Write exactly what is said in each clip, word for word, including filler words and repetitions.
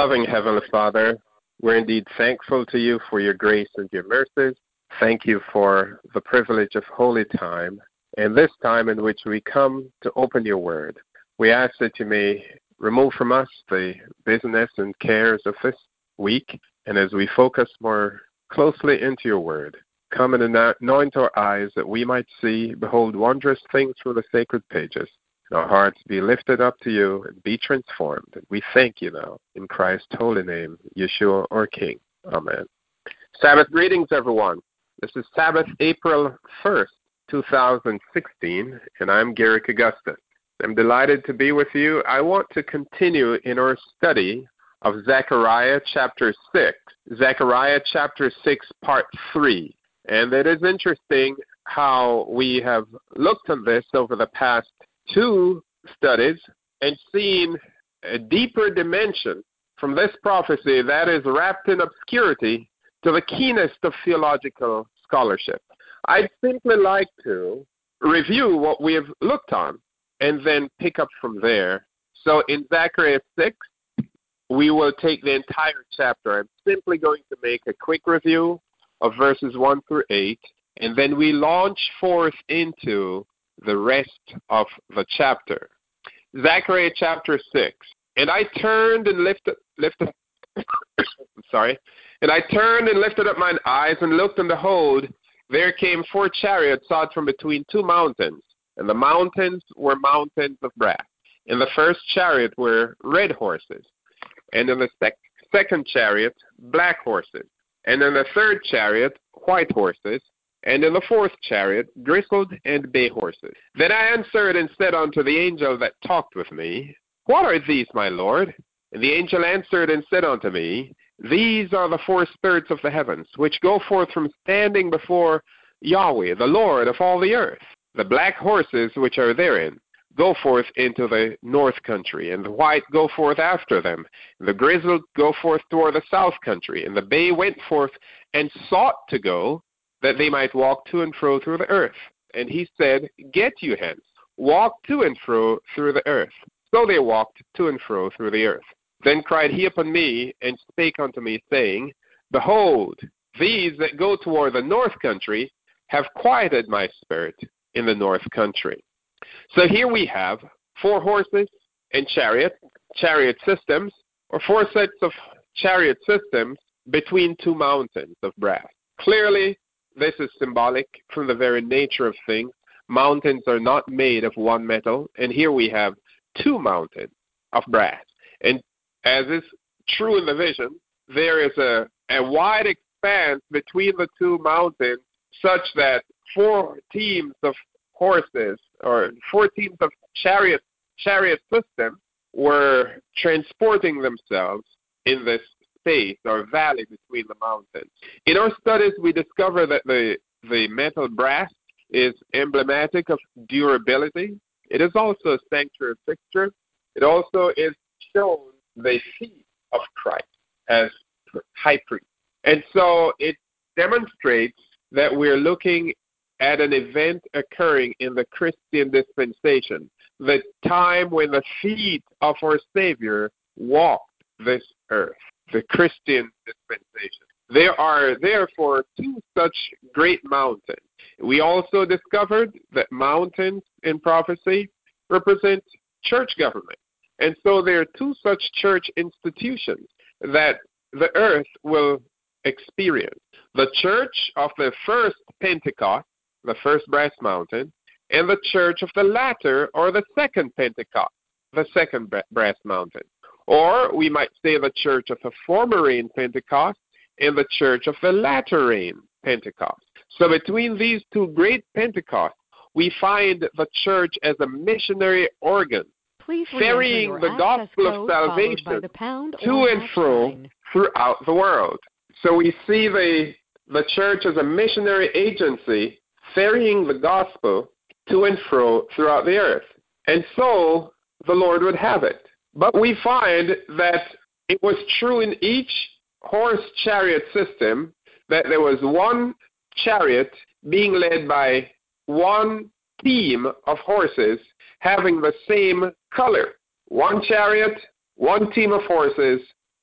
Loving Heavenly Father, we're indeed thankful to you for your grace and your mercies. Thank you for the privilege of holy time, and this time in which we come to open your word. We ask that you may remove from us the business and cares of this week, and as we focus more closely into your word, come and anoint our eyes that we might see, behold, wondrous things from the sacred pages, and our hearts be lifted up to you and be transformed. And we thank you now in Christ's holy name, Yeshua, our King. Amen. Sabbath greetings, everyone. This is Sabbath, April first, two thousand sixteen, and I'm Garrick Augustus. I'm delighted to be with you. I want to continue in our study of Zechariah chapter six, Zechariah chapter six, part three. And it is interesting how we have looked at this over the past two studies and seen a deeper dimension from this prophecy that is wrapped in obscurity to the keenest of theological scholarship. I'd simply like to review what we have looked on and then pick up from there. So in Zechariah six, we will take the entire chapter. I'm simply going to make a quick review of verses one through eight, and then we launch forth into the rest of the chapter. Zechariah chapter six. And I turned and lifted, lifted sorry, and I turned and lifted up mine eyes and looked, and behold, there came four chariots out from between two mountains, and the mountains were mountains of brass. In the first chariot were red horses, and in the sec- second chariot black horses, and in the third chariot white horses, and in the fourth chariot grizzled and bay horses. Then I answered and said unto the angel that talked with me, What are these, my Lord? And the angel answered and said unto me, These are the four spirits of the heavens, which go forth from standing before Yahweh, the Lord of all the earth. The black horses which are therein go forth into the north country, and the white go forth after them. The grizzled go forth toward the south country, and the bay went forth and sought to go, that they might walk to and fro through the earth. And he said, Get you hence, walk to and fro through the earth. So they walked to and fro through the earth. Then cried he upon me, and spake unto me, saying, Behold, these that go toward the north country have quieted my spirit in the north country. So here we have four horses and chariot, chariot systems, or four sets of chariot systems between two mountains of brass. Clearly, this is symbolic from the very nature of things. Mountains are not made of one metal, and here we have two mountains of brass. And as is true in the vision, there is a, a wide expanse between the two mountains such that four teams of horses or four teams of chariot, chariot systems were transporting themselves in this space or valley between the mountains. In our studies, we discover that the, the metal brass is emblematic of durability. It is also a sanctuary fixture. It also is shown the feet of Christ as high priest. And so it demonstrates that we're looking at an event occurring in the Christian dispensation, the time when the feet of our Savior walked this earth, the Christian dispensation. There are therefore two such great mountains. We also discovered that mountains in prophecy represent church government. And so there are two such church institutions that the earth will experience. The church of the first Pentecost, the first brass mountain, and the church of the latter, or the second Pentecost, the second brass mountain. Or we might say the church of the former rain Pentecost and the church of the latter rain Pentecost. So between these two great Pentecosts, we find the church as a missionary organ, Please ferrying the gospel of salvation to and fro sign. throughout the world. So we see the, the church as a missionary agency ferrying the gospel to and fro throughout the earth. And so the Lord would have it. But we find that it was true in each horse chariot system that there was one chariot being led by one team of horses having the same color. One chariot, one team of horses,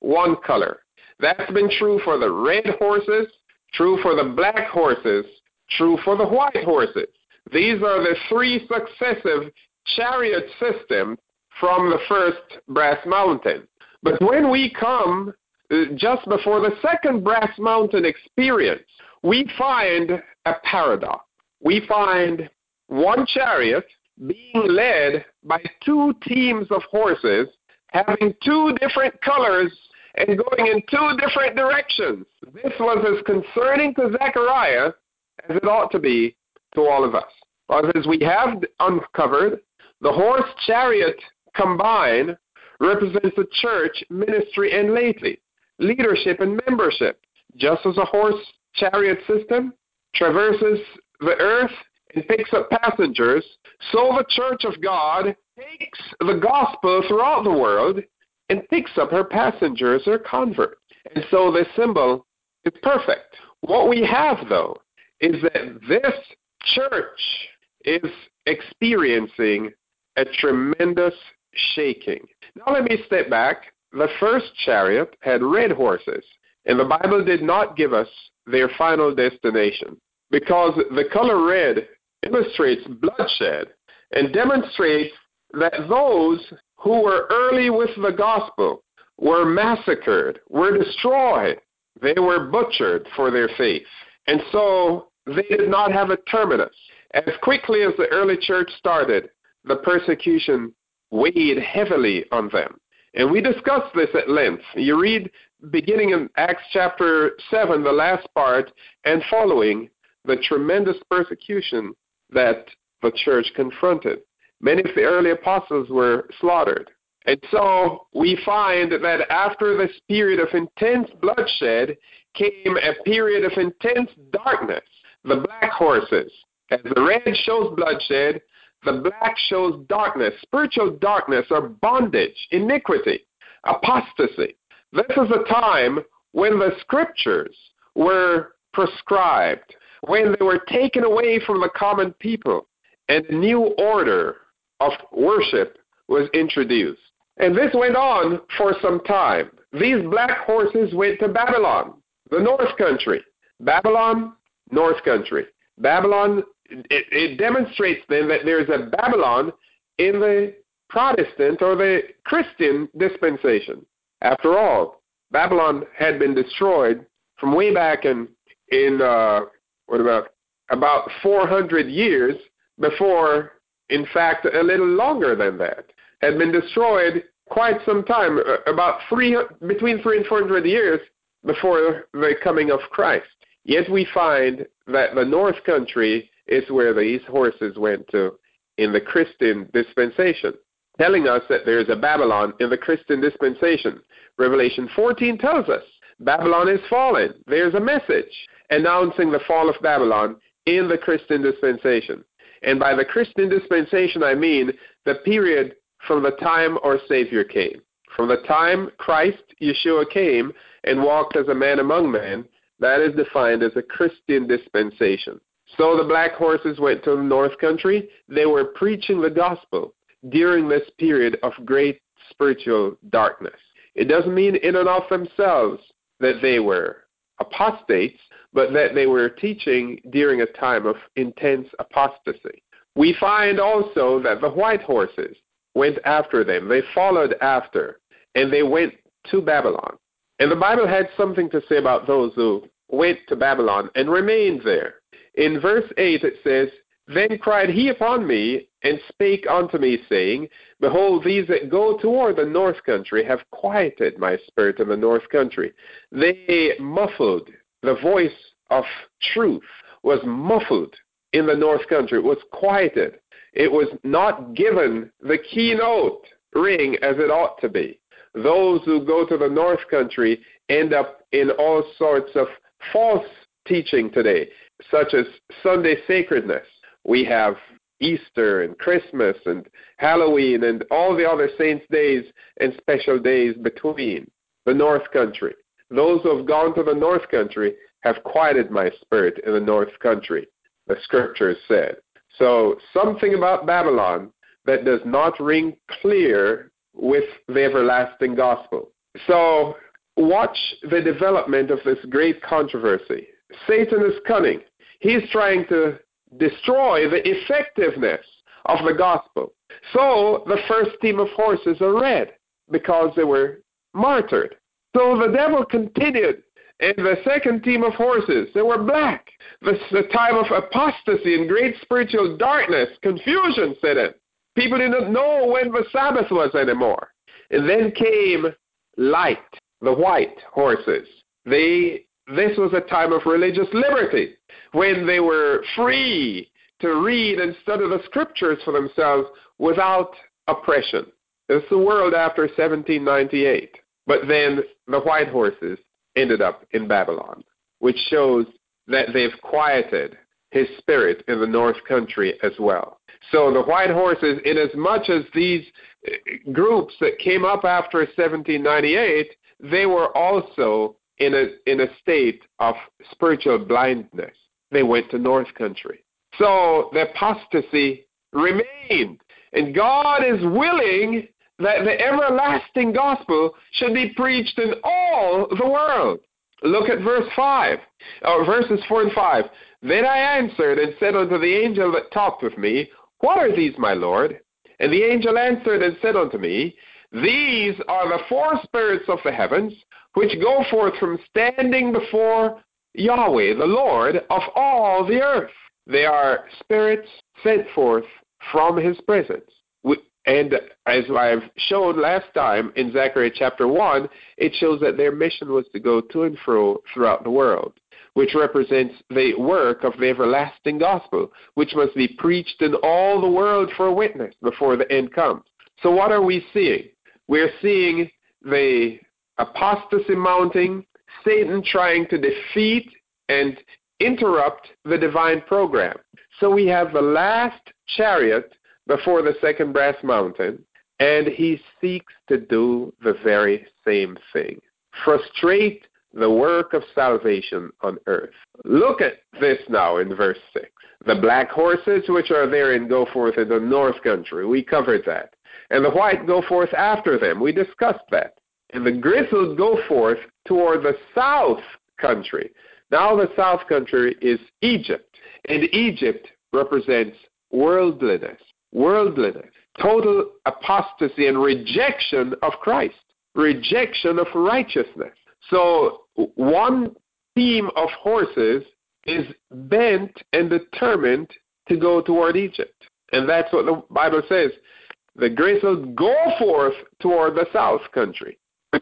one color. That's been true for the red horses, true for the black horses, true for the white horses. These are the three successive chariot systems from the first brass mountain. But when we come uh, just before the second brass mountain experience, we find a paradox. We find one chariot being led by two teams of horses, having two different colors and going in two different directions. This was as concerning to Zechariah as it ought to be to all of us. Because as we have uncovered, the horse chariot combined represents the church, ministry, and laity, leadership and membership. Just as a horse chariot system traverses the earth and picks up passengers, so the church of God takes the gospel throughout the world and picks up her passengers or converts. And so this symbol is perfect. What we have, though, is that this church is experiencing a tremendous shaking. Now let me step back. The first chariot had red horses, and the Bible did not give us their final destination, because the color red illustrates bloodshed and demonstrates that those who were early with the gospel were massacred, were destroyed. They were butchered for their faith. And so they did not have a terminus. As quickly as the early church started, the persecution weighed heavily on them. And we discussed this at length. You read beginning in Acts chapter seven, the last part, and following, the tremendous persecution that the church confronted. Many of the early apostles were slaughtered. And so we find that after this period of intense bloodshed came a period of intense darkness. The black horses, as the red shows bloodshed, the black shows darkness, spiritual darkness or bondage, iniquity, apostasy. This is a time when the scriptures were prescribed, when they were taken away from the common people, and a new order of worship was introduced. And this went on for some time. These black horses went to Babylon, the north country. Babylon, north country. Babylon, it, it demonstrates then that there is a Babylon in the Protestant or the Christian dispensation. After all, Babylon had been destroyed from way back in, in uh, what about, about four hundred years before, in fact, a little longer than that, had been destroyed quite some time, about three, between three and four hundred years before the coming of Christ. Yet we find that the north country is where these horses went to in the Christian dispensation, telling us that there is a Babylon in the Christian dispensation. Revelation fourteen tells us Babylon is fallen. There's a message announcing the fall of Babylon in the Christian dispensation. And by the Christian dispensation, I mean the period from the time our Savior came. From the time Christ, Yeshua, came and walked as a man among men, that is defined as a Christian dispensation. So the black horses went to the north country. They were preaching the gospel during this period of great spiritual darkness. It doesn't mean in and of themselves that they were apostates, but that they were teaching during a time of intense apostasy. We find also that the white horses went after them. They followed after, and they went to Babylon. And the Bible had something to say about those who went to Babylon and remained there. In verse eight it says, Then cried he upon me, and spake unto me, saying, Behold, these that go toward the north country have quieted my spirit in the north country. They muffled the voice of truth, was muffled in the north country. It was quieted. It was not given the keynote ring as it ought to be. Those who go to the north country end up in all sorts of false teaching today, such as Sunday sacredness. We have Easter and Christmas and Halloween and all the other saints' days and special days between the north country. Those who have gone to the north country have quieted my spirit in the north country, the scriptures said. So something about Babylon that does not ring clear with the everlasting gospel. So watch the development of this great controversy. Satan is cunning. He's trying to destroy the effectiveness of the gospel. So the first team of horses are red because they were martyred. So the devil continued. And the second team of horses, they were black. The, the time of apostasy and great spiritual darkness, confusion set in. People didn't know when the Sabbath was anymore. And then came light, the white horses. They, this was a time of religious liberty, when they were free to read and study the scriptures for themselves without oppression. It's the world after seventeen ninety-eight. But then the white horses ended up in Babylon, which shows that they've quieted his spirit in the north country as well. So the white horses, in as much as these groups that came up after seventeen ninety-eight, they were also in a in a state of spiritual blindness. They went to north country. So the apostasy remained. And God is willing that the everlasting gospel should be preached in all the world. Look at verse five, or verses four and five. Then I answered and said unto the angel that talked with me, What are these, my Lord? And the angel answered and said unto me, These are the four spirits of the heavens, which go forth from standing before Yahweh, the Lord of all the earth. They are spirits sent forth from his presence. We, and as I've shown last time in Zechariah chapter one, it shows that their mission was to go to and fro throughout the world, which represents the work of the everlasting gospel, which must be preached in all the world for a witness before the end comes. So what are we seeing? We're seeing the apostasy mounting, Satan trying to defeat and interrupt the divine program. So we have the last chariot before the second brass mountain, and he seeks to do the very same thing. Frustrate the work of salvation on earth. Look at this now in verse six. The black horses which are therein go forth into the north country. We covered that. And the white go forth after them. We discussed that. And the grizzled go forth toward the south country. Now the south country is Egypt. And Egypt represents worldliness. Worldliness. Total apostasy and rejection of Christ. Rejection of righteousness. So one team of horses is bent and determined to go toward Egypt. And that's what the Bible says. The grizzled go forth toward the south country.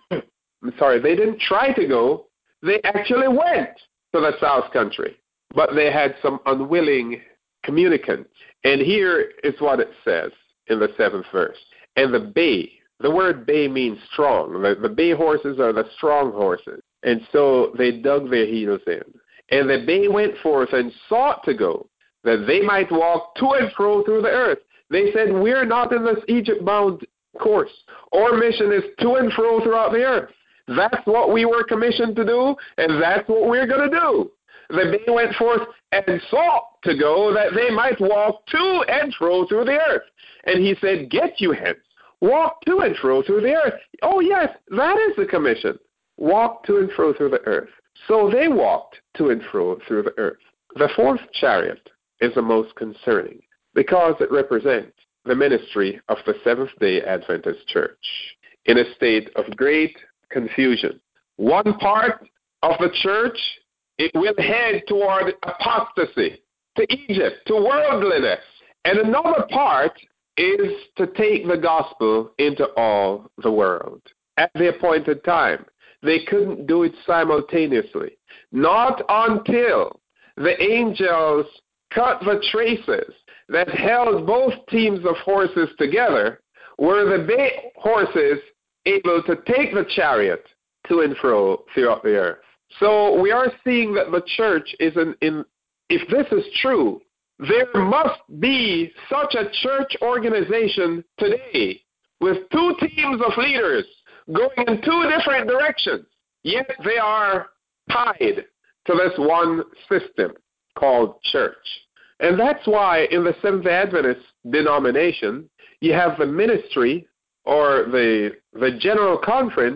I'm sorry, they didn't try to go. They actually went to the south country. But they had some unwilling communicants. And here is what it says in the seventh verse. And the bay, the word bay means strong. The, the bay horses are the strong horses. And so they dug their heels in. And the bay went forth and sought to go, that they might walk to and fro through the earth. They said, we're not in this Egypt-bound course. Our mission is to and fro throughout the earth. That's what we were commissioned to do, and that's what we're going to do. The bay went forth and sought to go, that they might walk to and fro through the earth. And he said, get you hence. Walk to and fro through the earth. Oh, yes, that is the commission. Walk to and fro through the earth. So they walked to and fro through the earth. The fourth chariot is the most concerning because it represents the ministry of the Seventh-day Adventist Church in a state of great confusion. One part of the church, it will head toward apostasy, to Egypt, to worldliness. And another part is to take the gospel into all the world at the appointed time. They couldn't do it simultaneously. Not until the angels cut the traces that held both teams of horses together were the bay horses able to take the chariot to and fro throughout the earth. So we are seeing that the church is in, in if this is true, there must be such a church organization today with two teams of leaders going in two different directions, yet they are tied to this one system called church. And that's why in the Seventh-day Adventist denomination, you have the ministry or the, the general conference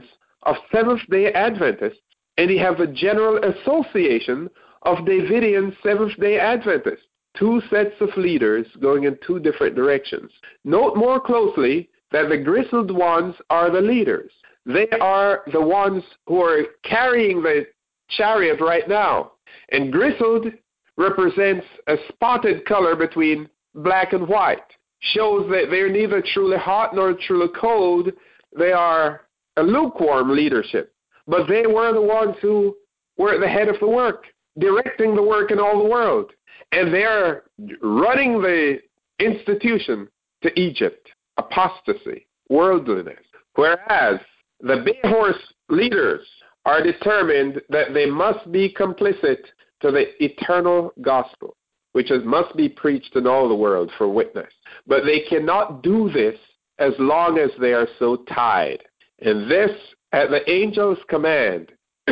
of Seventh-day Adventists, and you have the General Association of Davidian Seventh-day Adventists. Two sets of leaders going in two different directions. Note more closely that the grizzled ones are the leaders. They are the ones who are carrying the chariot right now. And grizzled represents a spotted color between black and white. Shows that they're neither truly hot nor truly cold. They are a lukewarm leadership. But they were the ones who were at the head of the work, directing the work in all the world. And they're running the institution to Egypt, apostasy, worldliness. Whereas the bay horse leaders are determined that they must be complicit to the eternal gospel, which is, must be preached in all the world for witness. But they cannot do this as long as they are so tied. And this, at the angel's command,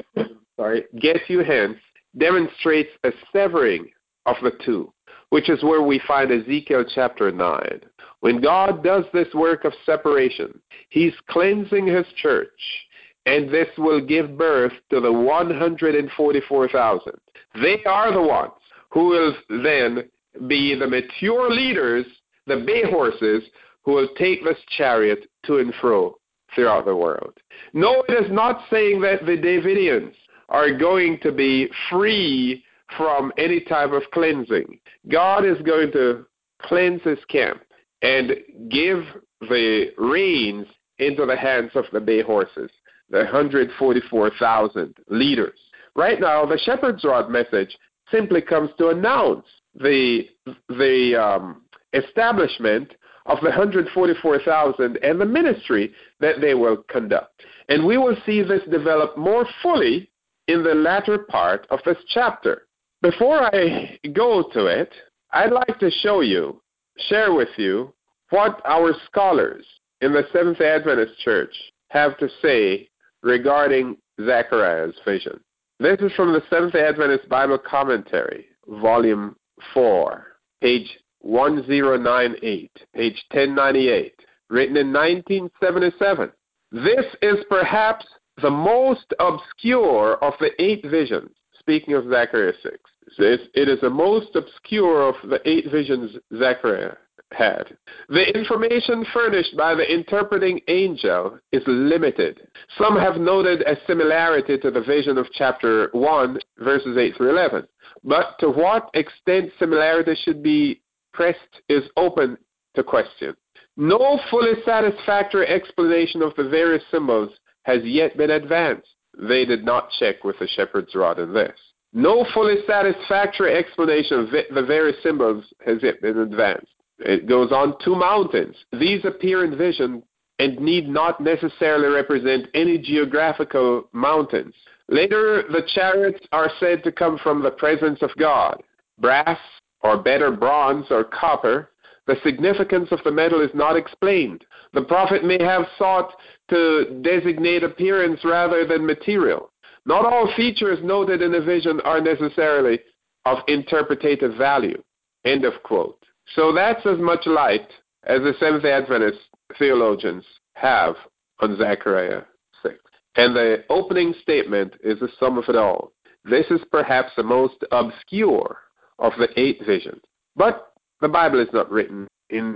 sorry, get you hence, demonstrates a severing of the two, which is where we find Ezekiel chapter nine. When God does this work of separation, he's cleansing his church, and this will give birth to the one hundred forty-four thousand. They are the ones who will then be the mature leaders, the bay horses, who will take this chariot to and fro throughout the world. No, it is not saying that the Davidians are going to be free from any type of cleansing. God is going to cleanse his camp and give the reins into the hands of the bay horses, the one hundred forty-four thousand leaders. Right now, the shepherd's rod message simply comes to announce the, the um, establishment of the one hundred forty-four thousand and the ministry that they will conduct. And we will see this develop more fully in the latter part of this chapter. Before I go to it, I'd like to show you, share with you, what our scholars in the Seventh-day Adventist Church have to say regarding Zechariah's vision. This is from the Seventh-day Adventist Bible Commentary, Volume four, page one thousand ninety-eight, page ten ninety-eight, written in nineteen seventy-seven. This is perhaps the most obscure of the eight visions, speaking of Zechariah six. It is the most obscure of the eight visions Zechariah had. The information furnished by the interpreting angel is limited. Some have noted a similarity to the vision of chapter one, verses eight through eleven. But to what extent similarity should be pressed is open to question. No fully satisfactory explanation of the various symbols has yet been advanced. They did not check with the shepherd's rod in this. No fully satisfactory explanation of the various symbols has yet been advanced. It goes on, two mountains. These appear in vision and need not necessarily represent any geographical mountains. Later, the chariots are said to come from the presence of God. Brass, or better bronze or copper, the significance of the metal is not explained. The prophet may have sought to designate appearance rather than material. Not all features noted in a vision are necessarily of interpretative value. End of quote. So that's as much light as the Seventh-day Adventist theologians have on Zechariah six. And the opening statement is the sum of it all. This is perhaps the most obscure of the eight visions. But the Bible is not written in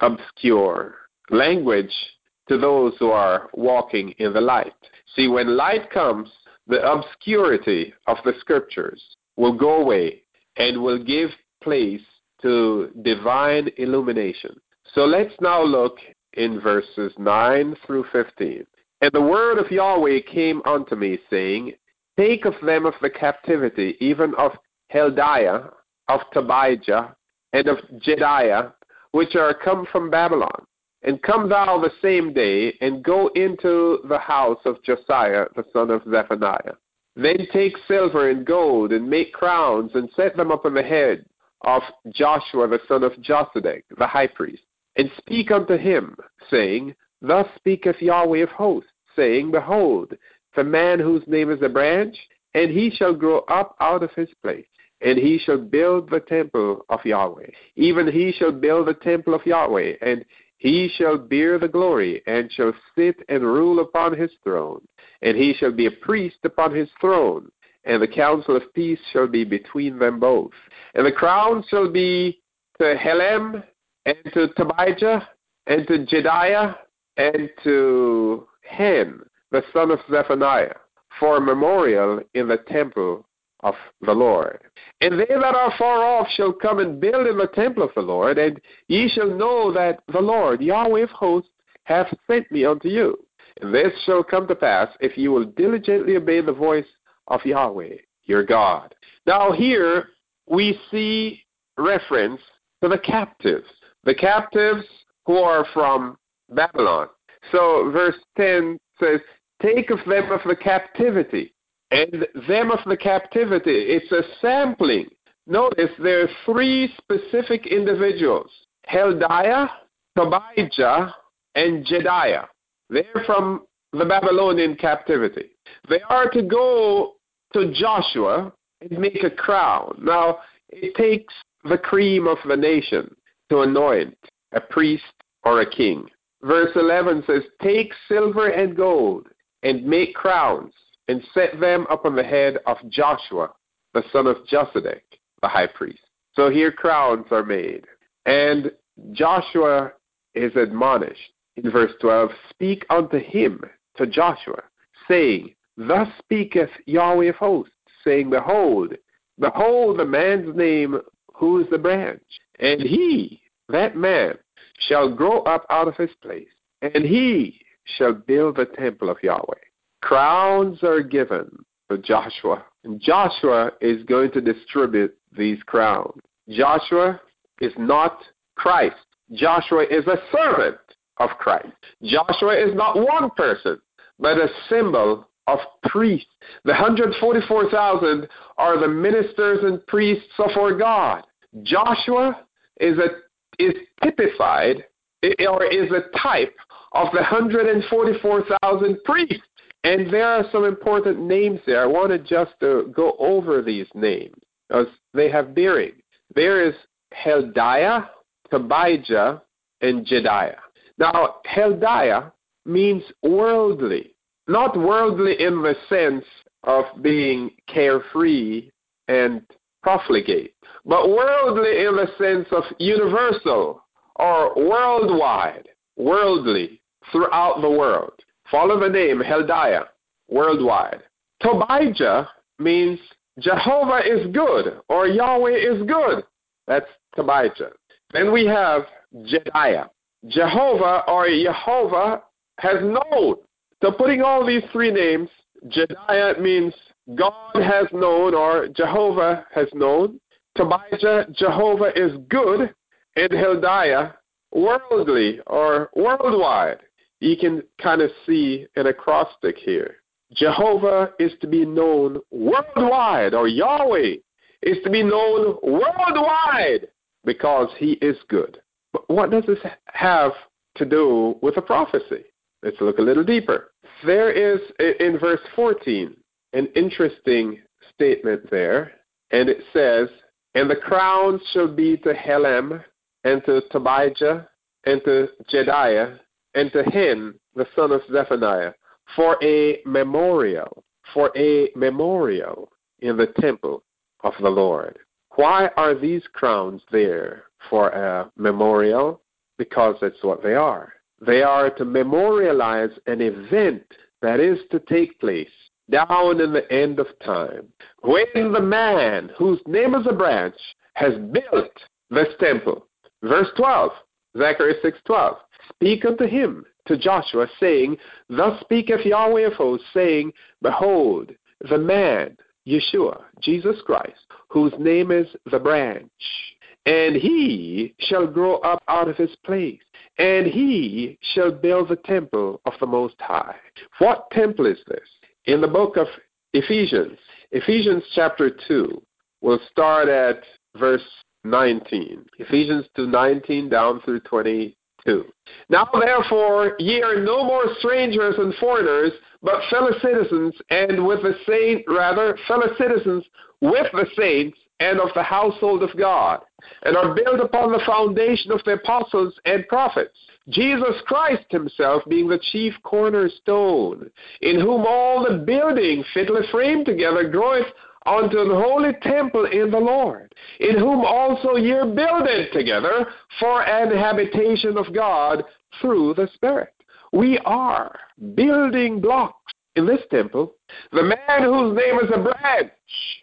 obscure language to those who are walking in the light. See, when light comes, the obscurity of the scriptures will go away and will give place to divine illumination. So let's now look in verses nine through fifteen. And the word of Yahweh came unto me, saying, Take of them of the captivity, even of Heldiah, of Tobijah, and of Jediah, which are come from Babylon. And come thou the same day, and go into the house of Josiah, the son of Zephaniah. Then take silver and gold, and make crowns, and set them upon the head of Joshua, the son of Josedek, the high priest. And speak unto him, saying, Thus speaketh Yahweh of hosts, saying, Behold, the man whose name is a branch, and he shall grow up out of his place. And he shall build the temple of Yahweh. Even he shall build the temple of Yahweh, and He shall bear the glory, and shall sit and rule upon his throne. And he shall be a priest upon his throne, and the counsel of peace shall be between them both. And the crown shall be to Helem, and to Tobijah, and to Jediah, and to Hen, the son of Zephaniah, for a memorial in the temple of the Lord. And they that are far off shall come and build in the temple of the Lord, and ye shall know that the Lord, Yahweh of hosts, hath sent me unto you. And this shall come to pass, if you will diligently obey the voice of Yahweh, your God. Now here we see reference to the captives, the captives who are from Babylon. So verse ten says, take of them of the captivity. And them of the captivity, it's a sampling. Notice there are three specific individuals, Heldiah, Tobijah, and Jediah. They're from the Babylonian captivity. They are to go to Joshua and make a crown. Now, it takes the cream of the nation to anoint a priest or a king. Verse eleven says, take silver and gold and make crowns, and set them upon the head of Joshua, the son of Josedek, the high priest. So here crowns are made. And Joshua is admonished in verse twelve, speak unto him, to Joshua, saying, thus speaketh Yahweh of hosts, saying, behold, behold the man's name, who is the branch. And he, that man, shall grow up out of his place, and he shall build the temple of Yahweh. Crowns are given to Joshua, and Joshua is going to distribute these crowns. Joshua is not Christ. Joshua is a servant of Christ. Joshua is not one person, but a symbol of priests. The one hundred forty-four thousand are the ministers and priests of our God. Joshua is a is typified or is a type of the one hundred forty-four thousand priests. And there are some important names there. I wanted just to go over these names because they have bearing. There is Heldiah, Tobijah, and Jediah. Now, Heldiah means worldly, not worldly in the sense of being carefree and profligate, but worldly in the sense of universal or worldwide, worldly throughout the world. Follow the name Heldiah, worldwide. Tobijah means Jehovah is good or Yahweh is good. That's Tobijah. Then we have Jediah. Jehovah or Jehovah has known. So putting all these three names, Jediah means God has known or Jehovah has known. Tobijah, Jehovah is good. And Heldiah, worldly or worldwide. You can kind of see an acrostic here. Jehovah is to be known worldwide, or Yahweh is to be known worldwide because he is good. But what does this have to do with a prophecy? Let's look a little deeper. There is, in verse fourteen, an interesting statement there, and it says, and the crown shall be to Helem, and to Tobijah, and to Jediah, and to Hen, the son of Zephaniah, for a memorial, for a memorial in the temple of the Lord. Why are these crowns there for a memorial? Because that's what they are. They are to memorialize an event that is to take place down in the end of time, when the man whose name is a branch has built this temple. Verse twelve, Zechariah six twelve. Speak unto him, to Joshua, saying, thus speaketh Yahweh of hosts, saying, behold, the man, Yeshua, Jesus Christ, whose name is the branch, and he shall grow up out of his place, and he shall build the temple of the Most High. What temple is this? In the book of Ephesians, Ephesians chapter two, we'll start at verse nineteen. Ephesians two nineteen down through twenty-two. Now therefore ye are no more strangers and foreigners, but fellow citizens, and with the saint rather fellow citizens with the saints and of the household of God, and are built upon the foundation of the apostles and prophets, Jesus Christ himself being the chief cornerstone, in whom all the building fitly framed together groweth unto an holy temple in the Lord, in whom also ye are builded together for an habitation of God through the Spirit. We are building blocks in this temple. The man whose name is a branch,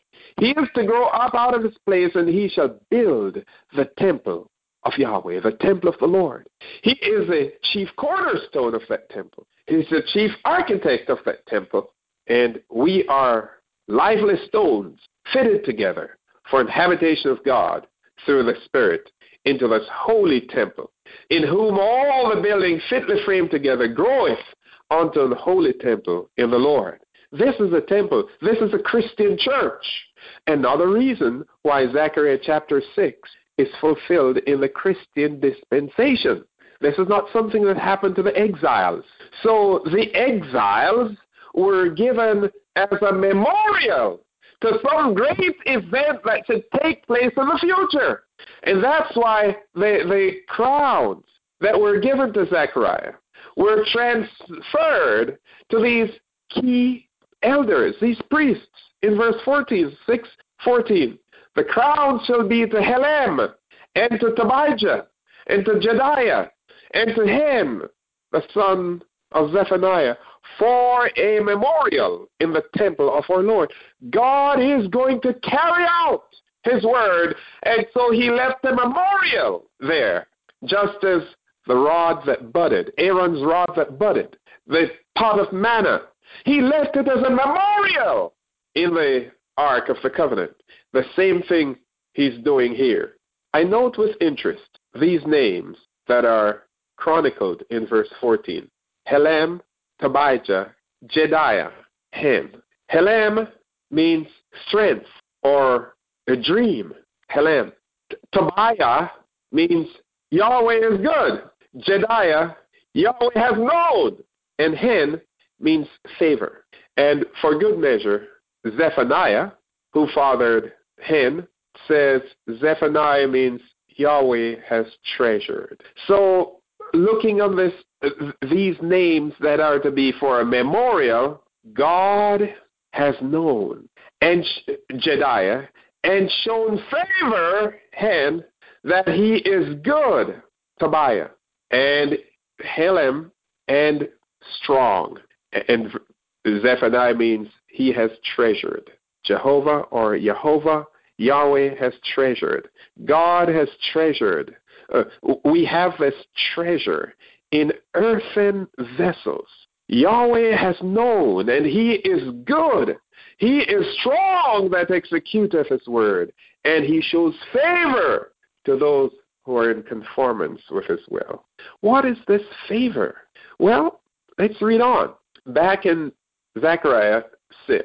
he is to grow up out of his place, and he shall build the temple of Yahweh, the temple of the Lord. He is the chief cornerstone of that temple. He's the chief architect of that temple. And we are lively stones fitted together for an habitation of God through the Spirit into this holy temple, in whom all the building fitly framed together groweth unto the holy temple in the Lord. This is a temple. This is a Christian church. Another reason why Zechariah chapter six is fulfilled in the Christian dispensation. This is not something that happened to the exiles. So the exiles were given as a memorial to some great event that should take place in the future. And that's why the, the crowns that were given to Zechariah were transferred to these key elders, these priests. In verse fourteen, six fourteen, the crown shall be to Helem, and to Tobijah, and to Jedaiah, and to him, the son of Zephaniah, for a memorial in the temple of our Lord. God is going to carry out his word, and so he left a memorial there, just as the rod that budded, Aaron's rod that budded, the pot of manna. He left it as a memorial in the Ark of the Covenant. The same thing he's doing here. I note with interest these names that are chronicled in verse fourteen. Helem, Tobijah, Jedaiah, Hem. Helem means strength or a dream. Helem. T- Tobiah means Yahweh is good. Jedaiah, Yahweh has known. And Hen means favor. And for good measure, Zephaniah, who fathered Hen, says Zephaniah means Yahweh has treasured. So looking on this, these names that are to be for a memorial, God has known, and Jedaiah, and shown favor, Hen, that he is good, Tobiah, and Helem, and strong. And Zephaniah means he has treasured. Jehovah or Jehovah, Yahweh has treasured. God has treasured. Uh, we have this treasure in earthen vessels. Yahweh has known, and he is good. He is strong that executeth his word, and he shows favor to those who are in conformance with his will. What is this favor? Well, let's read on. Back in Zechariah six,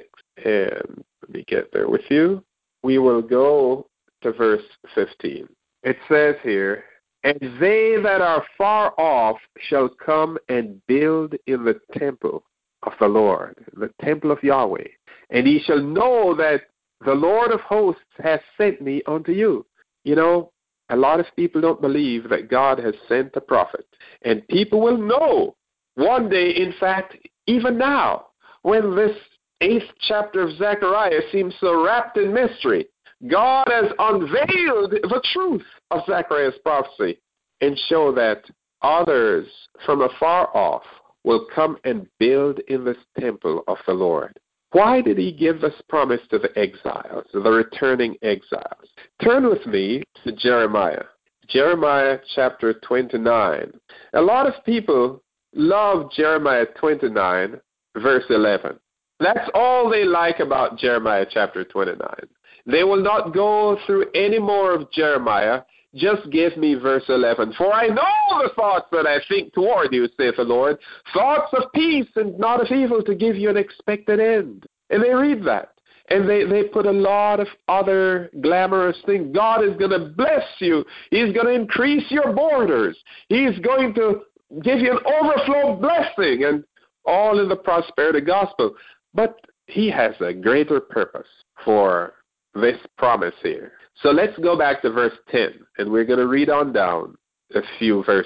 and let me get there with you. We will go to verse fifteen. It says here, and they that are far off shall come and build in the temple of the Lord, the temple of Yahweh. And ye shall know that the Lord of hosts hath sent me unto you. You know, a lot of people don't believe that God has sent a prophet. And people will know one day, in fact, even now, when this eighth chapter of Zechariah seems so wrapped in mystery, God has unveiled the truth of Zechariah's prophecy and show that others from afar off will come and build in this temple of the Lord. Why did he give this promise to the exiles, the returning exiles? Turn with me to Jeremiah. Jeremiah chapter twenty-nine. A lot of people love Jeremiah twenty-nine, verse eleven. That's all they like about Jeremiah chapter twenty-nine. They will not go through any more of Jeremiah. Just give me verse eleven. For I know the thoughts that I think toward you, saith the Lord, thoughts of peace and not of evil, to give you an expected end. And they read that. And they, they put a lot of other glamorous things. God is going to bless you. He's going to increase your borders. He's going to give you an overflow blessing, and all in the prosperity gospel. But he has a greater purpose for this promise here. So let's go back to verse ten, and we're going to read on down a few verses.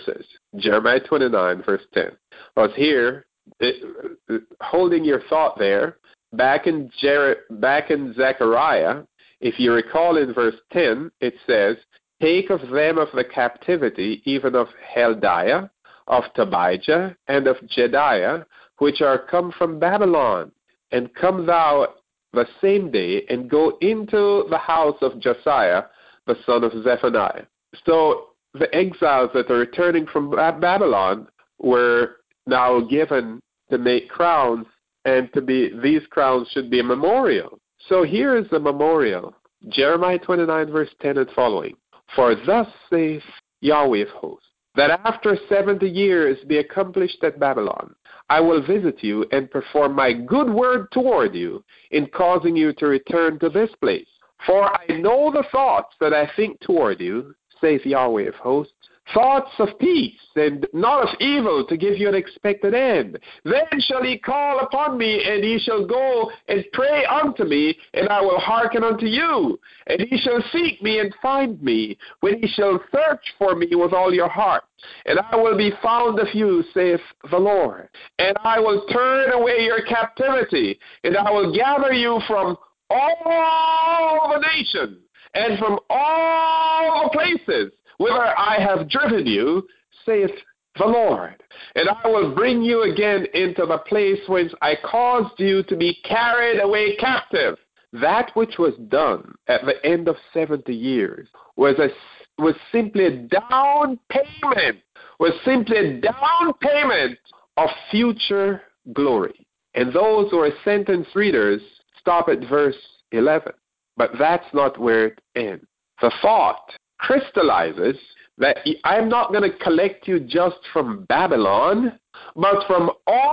Jeremiah twenty-nine, verse ten. Because here, it, holding your thought there, back in, Jer- back in Zechariah, if you recall in verse ten, it says, take of them of the captivity, even of Heldiah, of Tobijah, and of Jediah, which are come from Babylon, and come thou the same day, and go into the house of Josiah, the son of Zephaniah. So the exiles that are returning from Babylon were now given to make crowns, and to be these crowns should be a memorial. So here is the memorial. Jeremiah twenty-nine, verse ten and following. For thus saith Yahweh of hosts, that after seventy years be accomplished at Babylon, I will visit you and perform my good word toward you in causing you to return to this place. For I know the thoughts that I think toward you, saith Yahweh of hosts, thoughts of peace and not of evil, to give you an expected end. Then shall ye call upon me, and ye shall go and pray unto me, and I will hearken unto you. And ye shall seek me and find me, when ye shall search for me with all your heart. And I will be found of you, saith the Lord. And I will turn away your captivity, and I will gather you from all the nations, and from all the places whither I have driven you, saith the Lord. And I will bring you again into the place whence I caused you to be carried away captive. That which was done at the end of seventy years was a was simply a down payment, was simply a down payment of future glory. And those who are sentence readers stop at verse eleven. But that's not where it ends. The thought crystallizes that I'm not going to collect you just from Babylon, but from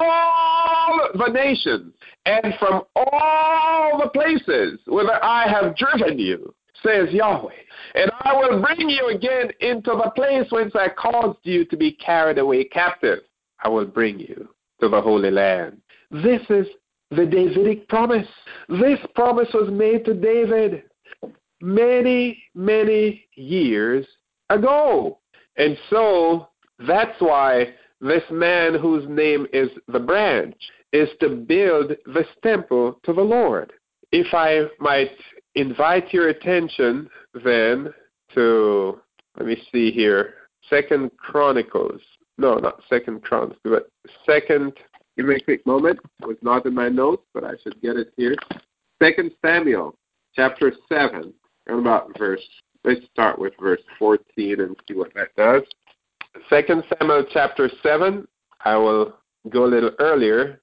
all the nations and from all the places whither I have driven you, says Yahweh. And I will bring you again into the place whence I caused you to be carried away captive. I will bring you to the Holy Land. This is the Davidic promise. This promise was made to David many, many years ago. And so that's why this man whose name is the branch is to build this temple to the Lord. If I might invite your attention then to, let me see here, Second Chronicles. No, not Second Chronicles, but Second, give me a quick moment. It was not in my notes, but I should get it here. Second Samuel, chapter seven. About verse, let's start with verse fourteen and see what that does. Second Samuel chapter seven, I will go a little earlier,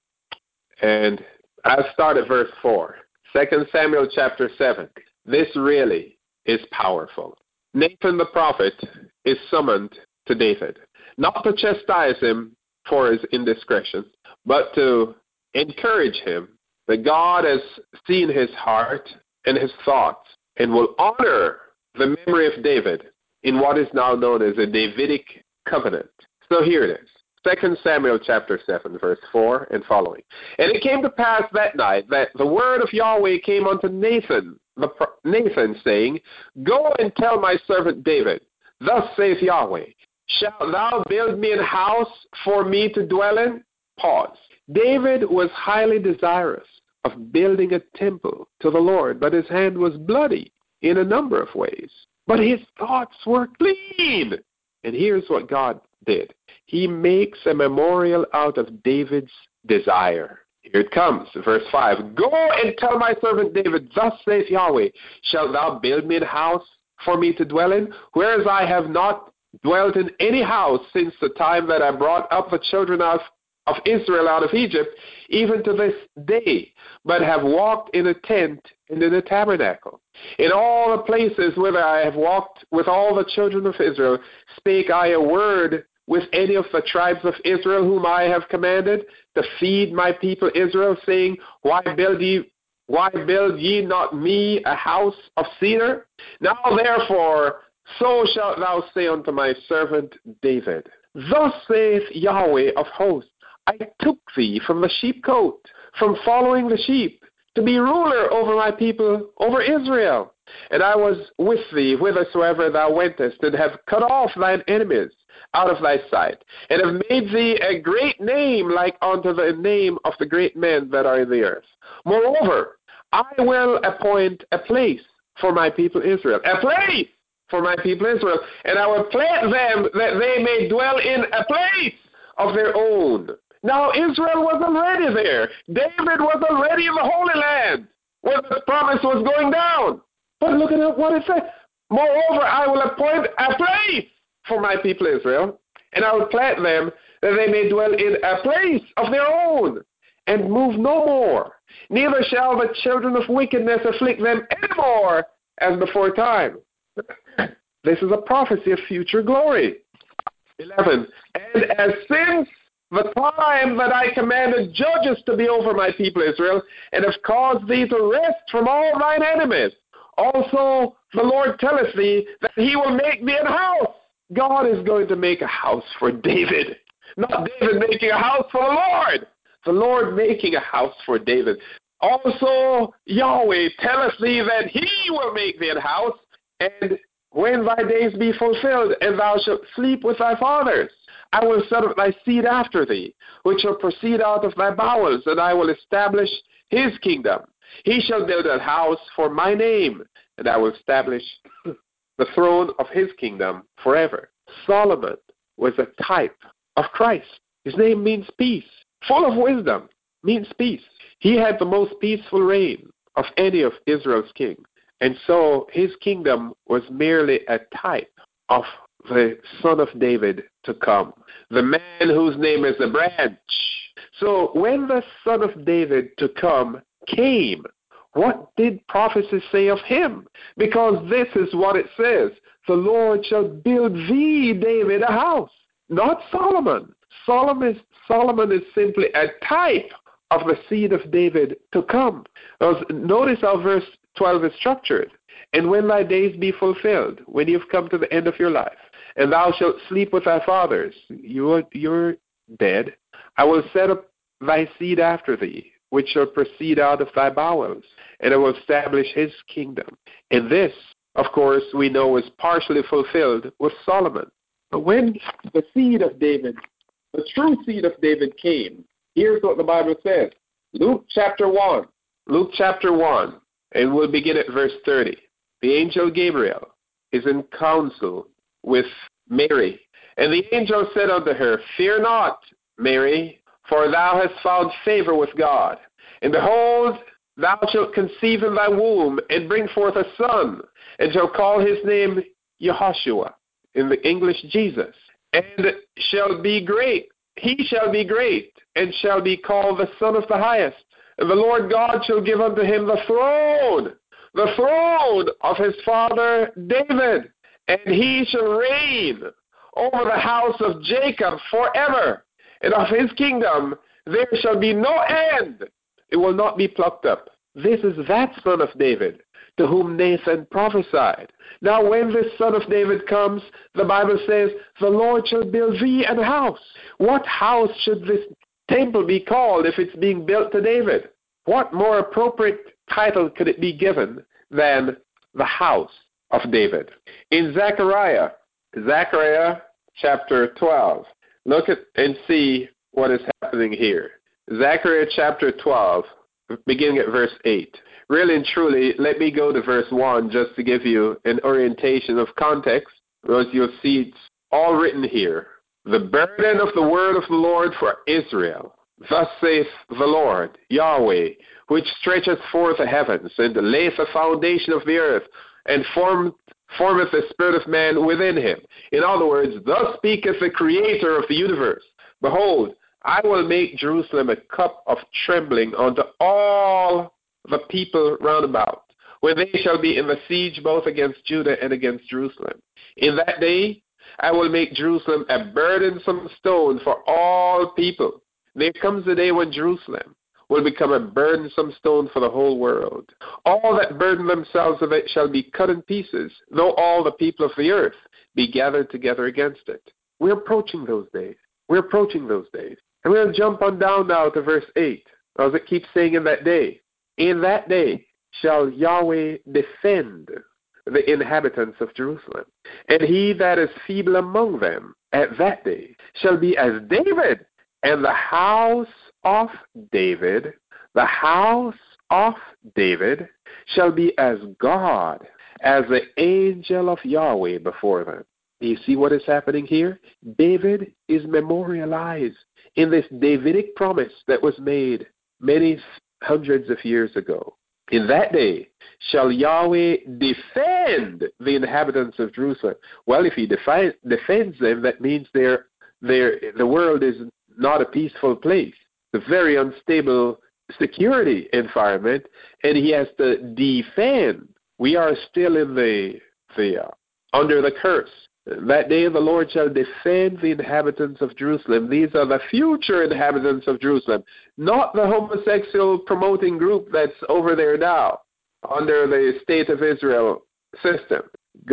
and I'll start at verse four. Second Samuel chapter seven. This really is powerful. Nathan the prophet is summoned to David, not to chastise him for his indiscretion, but to encourage him that God has seen his heart and his thoughts, and will honor the memory of David in what is now known as a Davidic covenant. So here it is. Second Samuel chapter seven, verse four and following. And it came to pass that night that the word of Yahweh came unto Nathan, the pro- Nathan, saying, Go and tell my servant David, Thus saith Yahweh, Shalt thou build me an house for me to dwell in? Pause. David was highly desirous of building a temple to the Lord, but his hand was bloody in a number of ways. But his thoughts were clean. And here's what God did. He makes a memorial out of David's desire. Here it comes, verse five. Go and tell my servant David, Thus saith Yahweh, Shalt thou build me a house for me to dwell in? Whereas I have not dwelt in any house since the time that I brought up the children of of Israel out of Egypt, even to this day, but have walked in a tent and in a tabernacle. In all the places whither I have walked with all the children of Israel, spake I a word with any of the tribes of Israel whom I have commanded to feed my people Israel, saying, Why build ye, why build ye not me a house of cedar? Now therefore, so shalt thou say unto my servant David, Thus saith Yahweh of hosts, I took thee from the sheepcote, from following the sheep, to be ruler over my people, over Israel. And I was with thee whithersoever thou wentest, and have cut off thine enemies out of thy sight, and have made thee a great name like unto the name of the great men that are in the earth. Moreover, I will appoint a place for my people Israel, a place for my people Israel, and I will plant them that they may dwell in a place of their own. Now Israel was already there. David was already in the Holy Land where the promise was going down. But look at what it says. Moreover, I will appoint a place for my people Israel, and I will plant them that they may dwell in a place of their own, and move no more. Neither shall the children of wickedness afflict them any more as before time. This is a prophecy of future glory. eleven. And as since the time that I commanded judges to be over my people Israel, and have caused thee to rest from all thine enemies, also the Lord telleth thee that he will make thee an house. God is going to make a house for David. Not David making a house for the Lord. The Lord making a house for David. Also Yahweh telleth thee that he will make thee an house, and when thy days be fulfilled, and thou shalt sleep with thy fathers, I will set up thy seed after thee, which shall proceed out of thy bowels, and I will establish his kingdom. He shall build a house for my name, and I will establish the throne of his kingdom forever. Solomon was a type of Christ. His name means peace. Full of wisdom means peace. He had the most peaceful reign of any of Israel's kings. And so his kingdom was merely a type of the son of David to come, the man whose name is the branch. So when the son of David to come came, what did prophecy say of him? Because this is what it says. The Lord shall build thee, David, a house. Not Solomon. Solomon is, Solomon is simply a type of the seed of David to come. Notice how verse twelve is structured. And when thy days be fulfilled, when you've come to the end of your life, and thou shalt sleep with thy fathers, you are, you're dead, I will set up thy seed after thee, which shall proceed out of thy bowels, and I will establish his kingdom. And this, of course, we know was partially fulfilled with Solomon. But when the seed of David, the true seed of David came, here's what the Bible says. Luke chapter one. Luke chapter one. And we'll begin at verse thirty. The angel Gabriel is in council with Mary. And the angel said unto her, Fear not, Mary, for thou hast found favor with God. And behold, thou shalt conceive in thy womb, and bring forth a son, and shall call his name Jehoshua, in the English Jesus, and shall be great. He shall be great, and shall be called the Son of the Highest. And the Lord God shall give unto him the throne, the throne of his father David, and he shall reign over the house of Jacob forever, and of his kingdom there shall be no end. It will not be plucked up. This is that son of David to whom Nathan prophesied. Now when this son of David comes, the Bible says, the Lord shall build thee an house. What house should this temple be called if it's being built to David? What more appropriate title could it be given than the house of David? In Zechariah, Zechariah chapter twelve, look at and see what is happening here. Zechariah chapter twelve, beginning at verse eight. Really and truly, let me go to verse one just to give you an orientation of context, because you'll see it's all written here. The burden of the word of the Lord for Israel. Thus saith the Lord, Yahweh, which stretcheth forth the heavens, and layeth the foundation of the earth, and formed, formeth the spirit of man within him. In other words, thus speaketh the Creator of the universe. Behold, I will make Jerusalem a cup of trembling unto all the people round about, when they shall be in the siege both against Judah and against Jerusalem. In that day I will make Jerusalem a burdensome stone for all people. There comes the day when Jerusalem will become a burdensome stone for the whole world. All that burden themselves of it shall be cut in pieces, though all the people of the earth be gathered together against it. We're approaching those days. We're approaching those days. And we'll jump on down now to verse eight, as it keeps saying in that day. In that day shall Yahweh defend the inhabitants of Jerusalem. And he that is feeble among them at that day shall be as David, and the house of David, the house of David shall be as God, as the angel of Yahweh before them. You see what is happening here? David is memorialized in this Davidic promise that was made many hundreds of years ago. In that day shall Yahweh defend the inhabitants of Jerusalem. Well, if he defi- defends them, that means they're, they're, the world is not a peaceful place. It's a very unstable security environment, and he has to defend. We are still in the, the uh, under the curse. That day the Lord shall defend the inhabitants of Jerusalem. These are the future inhabitants of Jerusalem, not the homosexual promoting group that's over there now under the State of Israel system.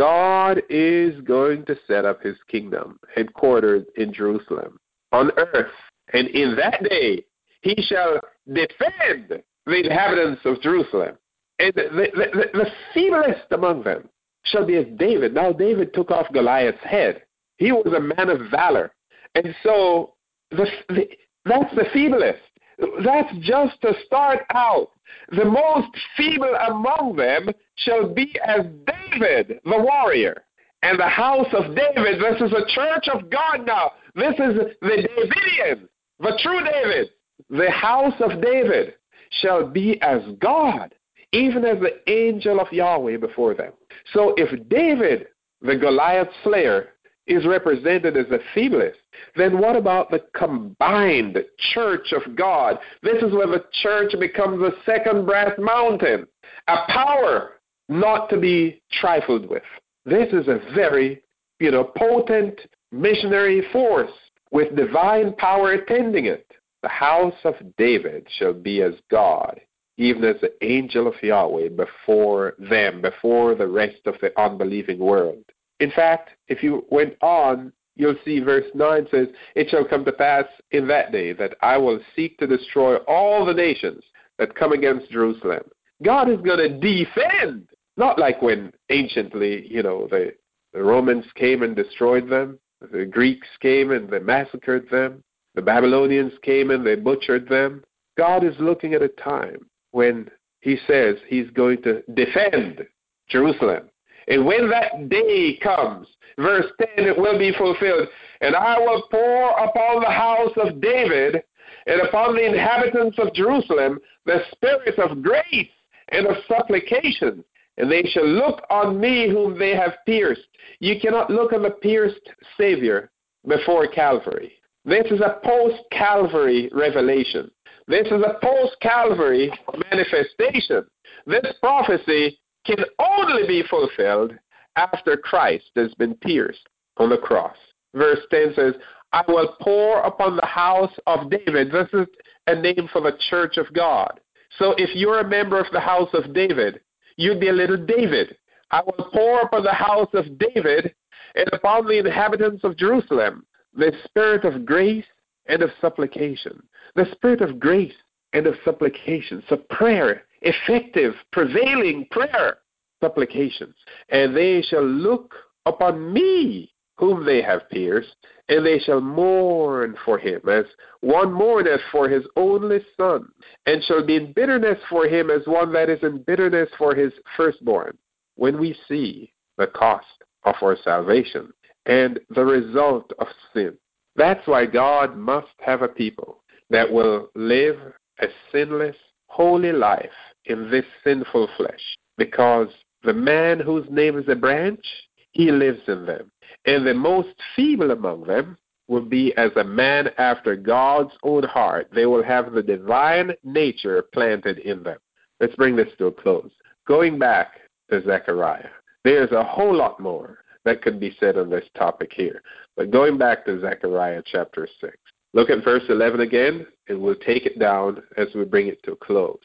God is going to set up his kingdom, headquartered in Jerusalem, on earth. And in that day he shall defend the inhabitants of Jerusalem. And the, the, the, the feeblest among them shall be as David. Now David took off Goliath's head. He was a man of valor. And so the, the, that's the feeblest. That's just to start out. The most feeble among them shall be as David, the warrior. And the house of David, this is a church of God now. This is the Davidian, the true David. The house of David shall be as God, even as the angel of Yahweh before them. So if David, the Goliath slayer, is represented as the feeblest, then what about the combined church of God? This is where the church becomes a second brass mountain, a power not to be trifled with. This is a very, you know, potent missionary force with divine power attending it. The house of David shall be as God, even as the angel of Yahweh before them, before the rest of the unbelieving world. In fact, if you went on, you'll see verse nine says, it shall come to pass in that day that I will seek to destroy all the nations that come against Jerusalem. God is going to defend, not like when anciently, you know, the, the Romans came and destroyed them, the Greeks came and they massacred them, the Babylonians came and they butchered them. God is looking at a time when he says he's going to defend Jerusalem. And when that day comes, verse ten, it will be fulfilled. And I will pour upon the house of David and upon the inhabitants of Jerusalem the spirit of grace and of supplication. And they shall look on me whom they have pierced. You cannot look on the pierced Savior before Calvary. This is a post-Calvary revelation. This is a post-Calvary manifestation. This prophecy can only be fulfilled after Christ has been pierced on the cross. Verse ten says, I will pour upon the house of David. This is a name for the church of God. So if you're a member of the house of David, you'd be a little David. I will pour upon the house of David and upon the inhabitants of Jerusalem the spirit of grace and of supplication. The spirit of grace and of supplication. So prayer, effective, prevailing prayer, supplications. And they shall look upon me whom they have pierced, and they shall mourn for him as one mourneth for his only son, and shall be in bitterness for him as one that is in bitterness for his firstborn. When we see the cost of our salvation and the result of sin, that's why God must have a people that will live a sinless, holy life in this sinful flesh, because the man whose name is a branch, he lives in them. And the most feeble among them will be as a man after God's own heart. They will have the divine nature planted in them. Let's bring this to a close. Going back to Zechariah, there's a whole lot more that could be said on this topic here. But going back to Zechariah chapter six, look at verse eleven again, and we'll take it down as we bring it to a close.